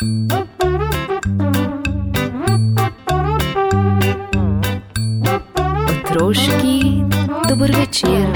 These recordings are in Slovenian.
Otroški dober večer.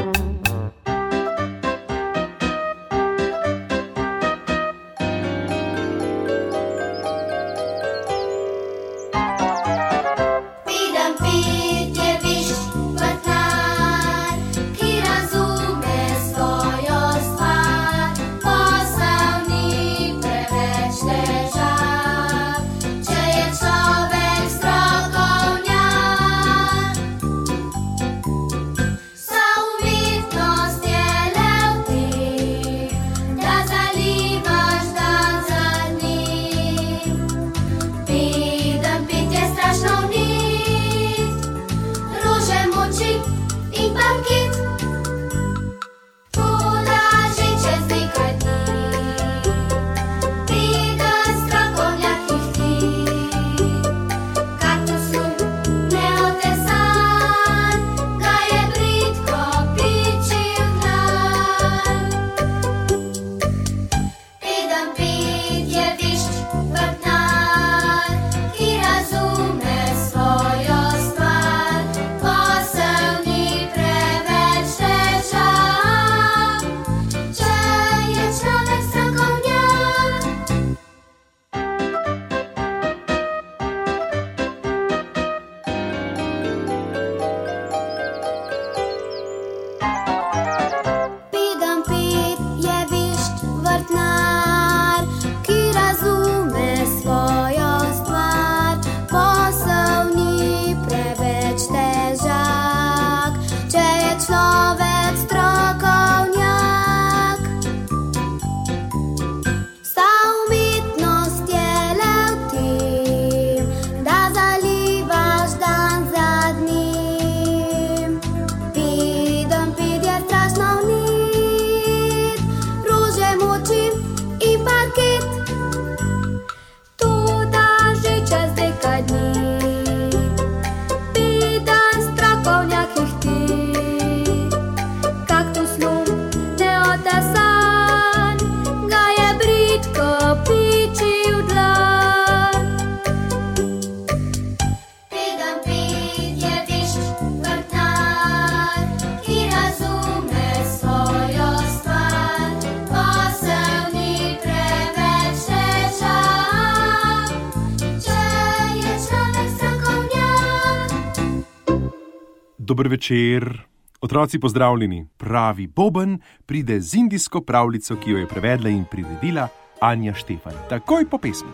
Dober večer, otroci pozdravljeni. Pravi Boben pride z indijsko pravljico, ki jo je prevedla in priredila Anja Štefan. Takoj po pesmi.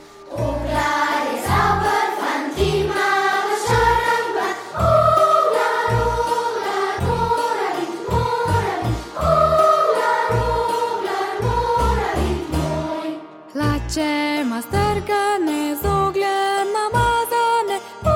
Hlače ima strgane, z ogljem namazane,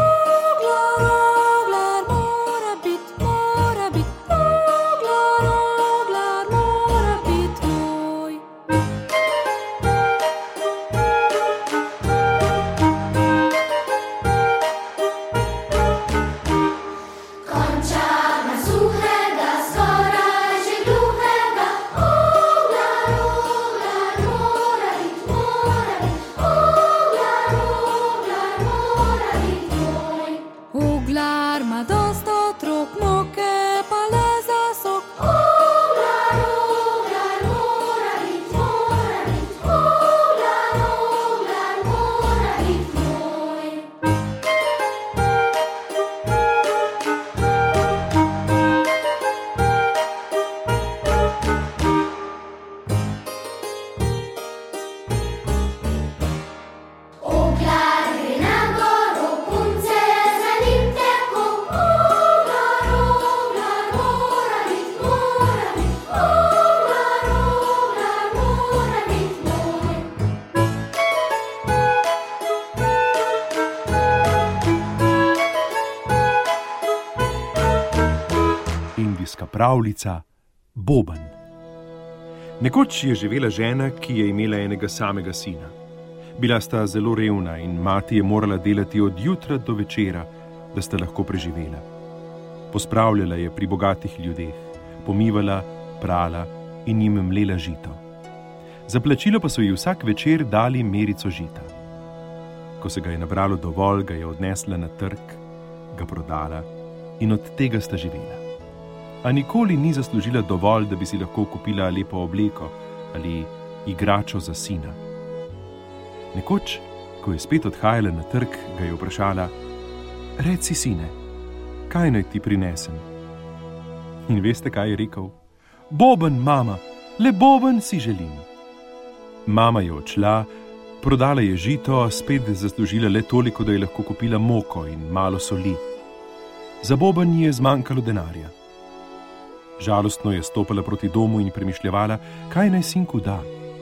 indijska pravljica Boben. Nekoč je živela žena, ki je imela enega samega sina. Bila sta zelo revna in mati je morala delati od jutra do večera, da sta lahko preživela. Pospravljala je pri bogatih ljudeh, pomivala, prala in jim mlela žito. Za plačilo pa so ji vsak večer dali merico žita. Ko se ga je nabralo dovolj, ga je odnesla na trg, ga prodala in od tega sta živela. A nikoli ni zaslužila dovolj, da bi si lahko kupila lepo obleko ali igračo za sina. Nekoč, ko je spet odhajala na trg, ga je vprašala: "Reci, sine, kaj naj ti prinesem?" In veste, kaj je rekel? "Boben, mama, le boben si želim." Mama je odšla, prodala je žito, spet zaslužila le toliko, da je lahko kupila moko in malo soli. Za boben ji je zmanjkalo denarja. Žalostno je stopala proti domu in premišljevala, kaj naj sinku da.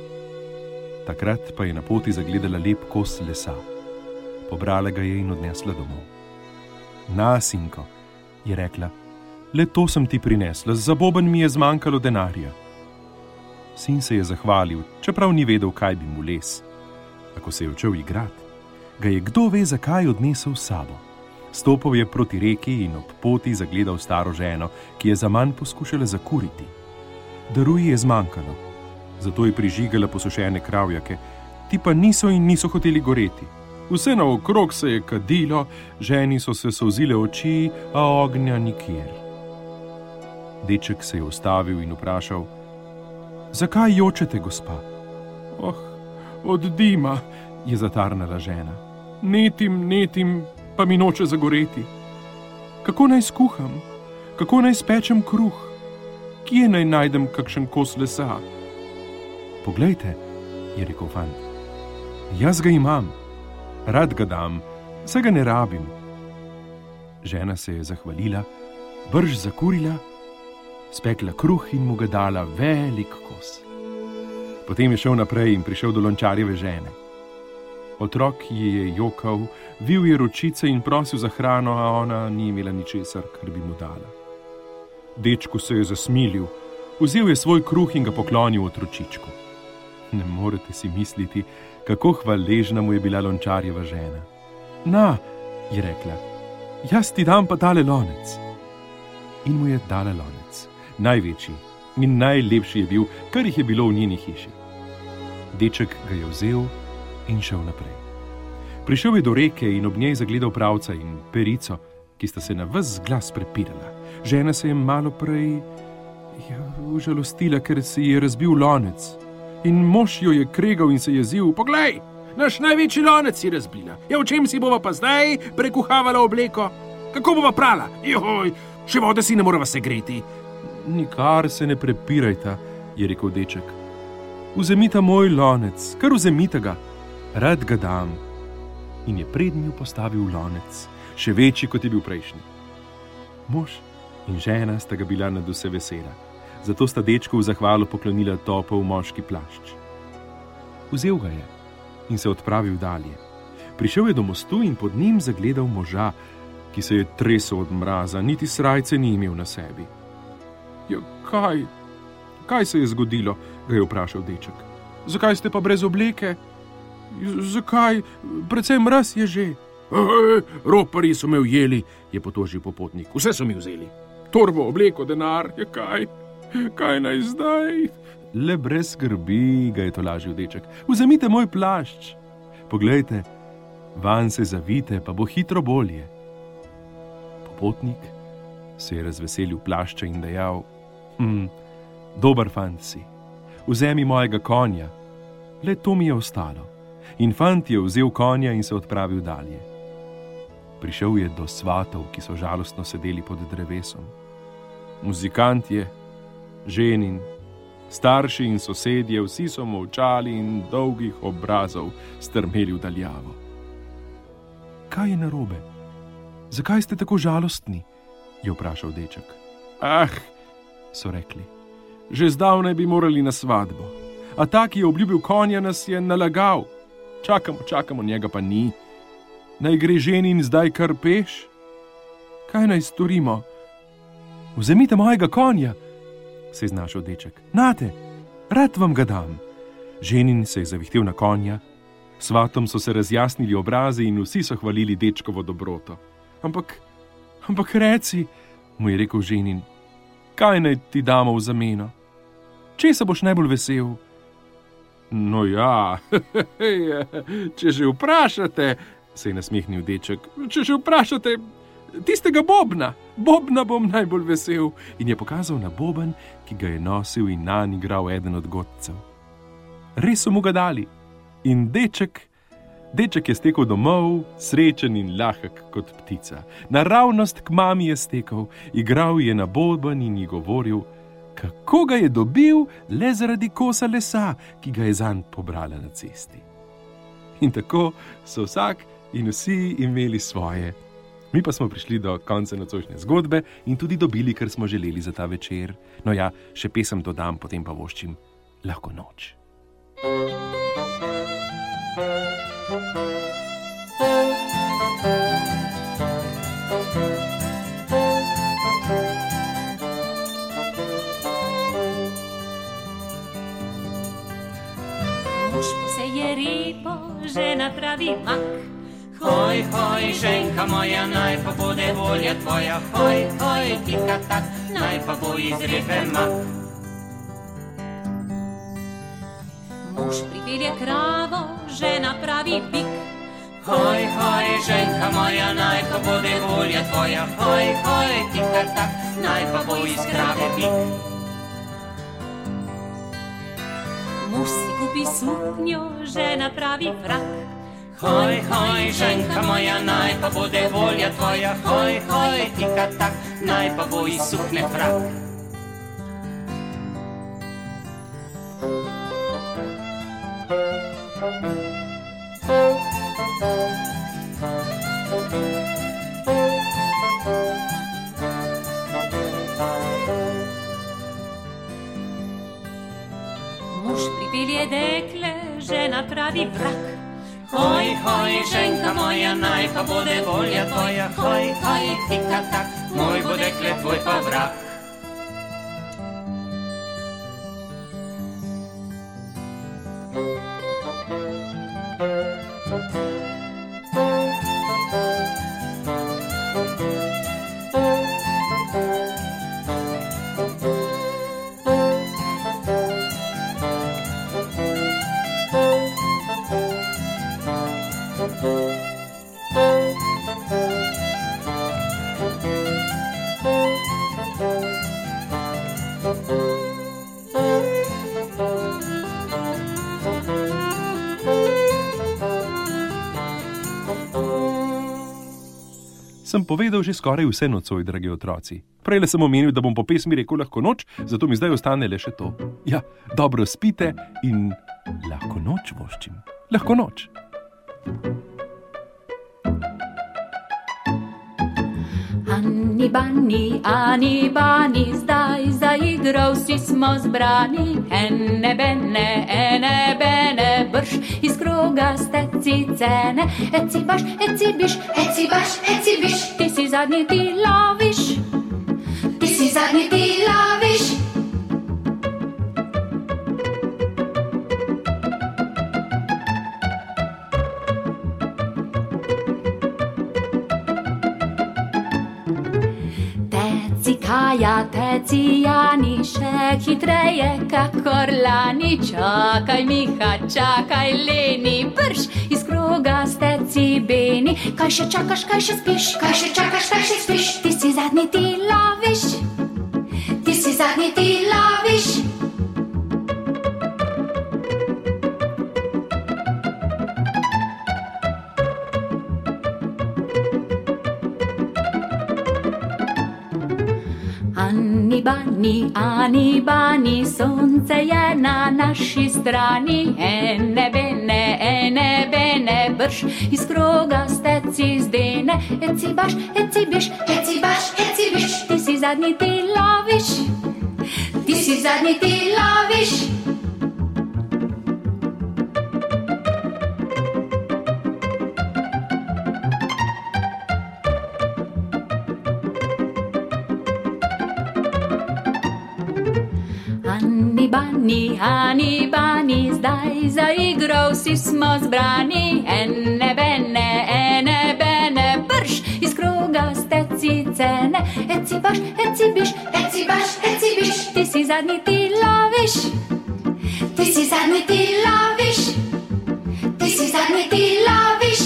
Takrat pa je na poti zagledala lep kos lesa. Pobrala ga je in odnesla domov. "Na, sinko," je rekla, "le to sem ti prinesla, za boben mi je zmanjkalo denarja." Sin se je zahvalil, čeprav ni vedel, kaj bi mu les. A ko se je odšel igrat, ga je kdo ve zakaj odnesel s sabo. Stopil je proti reki in ob poti zagledal staro ženo, ki je zaman poskušala zakuriti. Daru ji je zmanjkalo, zato je prižigala posušene kravjake, ti pa niso hoteli goreti. Vse naokrog se je kadilo, ženi so se solzile oči, a ognja nikjer. Deček se je ustavil in vprašal: "Zakaj jočete, gospa?" "Oh, od dima," je zatarnala žena. Netim, pa mi noče zagoreti. Kako naj skuham? Kako naj spečem kruh? Kje naj najdem kakšen kos lesa?" "Poglejte," je rekel fant, "jaz ga imam. Rad ga dam, saj ga ne rabim." Žena se je zahvalila, brž zakurila, spekla kruh in mu ga dala velik kos. Potem je šel naprej in prišel do lončarjeve žene. Otrok ji je jokal, vil je ročice in prosil za hrano, a ona ni imela ničesar, kar bi mu dala. Dečku se je zasmilil, vzel je svoj kruh in ga poklonil otročičku. Ne morete si misliti, kako hvaležna mu je bila lončarjeva žena. "Na," je rekla, "jaz ti dam pa tale lonec." In mu je dala lonec, največji in najlepši je bil, kar jih je bilo v njeni hiši. Deček ga je vzel in šel naprej. Prišel je do reke in ob njej zagledal pravca in perico, ki sta se na ves glas prepirala. Žena se je malo prej užalostila, ker se ji je razbil lonec. In mož jo je kregal in se jezil: "Poglej, naš največji lonec si razbila. Ja, v čem si bova pa zdaj prekuhavala obleko? Kako bova prala? Joj, še vode si ne morava segreti." "Nikar se ne prepirajta," je rekel deček. "Vzemita moj lonec, kar vzemita ga, rad ga dam." In je pred njo postavil lonec, še večji, kot je bil prejšnji. Mož in žena sta ga bila nadvse vesela, zato sta dečku v zahvalo poklonila topel moški plašč. Vzel ga je in se odpravil dalje. Prišel je do mostu in pod njim zagledal moža, ki se je tresel od mraza, niti srajce ni imel na sebi. "Ja, kaj se je zgodilo?" ga je vprašal deček. "Zakaj ste pa brez obleke?" "Zakaj? Precej mraz je že." "Roparji so me ujeli," je potožil popotnik. "Vse so mi vzeli. Torbo, obleko, denar, je kaj? Kaj naj zdaj?" "Le brez skrbi," ga je tolažil deček. "Vzemite moj plašč. Poglejte, vanj se zavite, pa bo hitro bolje." Popotnik se je razveselil plašča in dejal: "Dober fant si. Vzemi mojega konja. Le to mi je ostalo." In fant je vzel konja in se odpravil dalje. Prišel je do svatov, ki so žalostno sedeli pod drevesom. Muzikantje, ženin, starši in sosedje, vsi so molčali in dolgih obrazov strmeli v daljavo. "Kaj je narobe? Zakaj ste tako žalostni?" je vprašal deček. "Ah," so rekli, "že zdavnaj bi morali na svatbo. A ta, ki je obljubil konja, nas je nalagal. Čakamo, njega pa ni. Naj gre ženin zdaj kar peš? Kaj naj storimo?" "Vzemite mojega konja," se je znašel deček. "Nate, rad vam ga dam." Ženin se je zavihtel na konja, svatom so se razjasnili obrazi in vsi so hvalili dečkovo dobroto. Ampak reci," mu je rekel ženin, "kaj naj ti damo v zameno? Česa boš najbolj vesel?" No ja, če že vprašate, se je nasmehnil deček, če že vprašate tistega bobna bom najbolj vesel. In je pokazal na boben, ki ga je nosil in nanj igral eden od godcev. Res so mu ga dali in deček je stekel domov, srečen in lahek kot ptica. Naravnost k mami je stekel, igral je na boben in ji govoril, kako ga je dobil le zaradi kosa lesa, ki ga je zanj pobrala na cesti. In tako so vsak in vsi imeli svoje. Mi pa smo prišli do konca nocojšnje zgodbe in tudi dobili, kar smo želeli za ta večer. No ja, še pesem dodam, potem pa voščim Lahko noč. Muž poseje repo, žena pravi mak. Hoj, hoj, ženka moja, naj pa bude volja tvoja. Hoj, hoj, tika tak, naj pa bo iz repe mak. Muž pripelje kravo, žena pravi bik. Hoj, hoj, ženka moja, naj pa bude volja tvoja. Hoj, hoj, tika tak, naj pa bo iz krave bik. Muž si kupi suknjo, žena pravi frak. Hoj, hoj, ženka moja, naj pa bude volja tvoja. Hoj, hoj, tika tak, naj pa bo iz sukne frak. Muž pripelje dekle, žena pravi vrak. Hoj, hoj, ženka moja, naj pa bude volja tvoja. Hoj, hoj, tika tak, moj bo dekle, tvoj pa vrak. Sem povedal že skoraj vse nocoj, dragi otroci. Prejle sem omenil, da bom po pesmi rekel Lahko noč, zato mi zdaj ostane le še to. Ja, dobro spite in lahko noč voščim. Lahko noč. Ani bani, zdaj zaigral si smo zbrani. Ene bene, brž iz kroga ste cicene. Eci baš, eci biš, eci baš, eci biš. Ti si zadnji, ti loviš. Ti si zadnji, ti loviš. Teci Jani, še hitreje kakor lani. Čakaj Miha, čakaj Leni, brž iz kroga ste cibeni. Kaj še čakaš, kaj še spiš? Kaj še čakaš, kaj še spiš? Ti si zadnji, ti loviš. Ti si zadnji, ti loviš. Ani bani, sonce je na naši strani. Ene bene, brž iz kroga ste cizdene. Eci baš, eci biš, eci baš, eci biš. Ti si zadnji, ti loviš. Ti si zadnji, ti loviš. Ani bani, zdaj zaigral si smo zbrani. Ene bene, brž iz kroga ste cicene. Eci baš, eci biš, eci baš, eci biš. Ti si zadnji, ti loviš. Ti si zadnji, ti loviš. me ti loviš.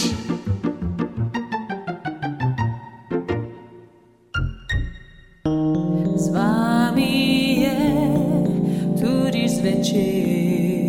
Z vami je tudi zvečer.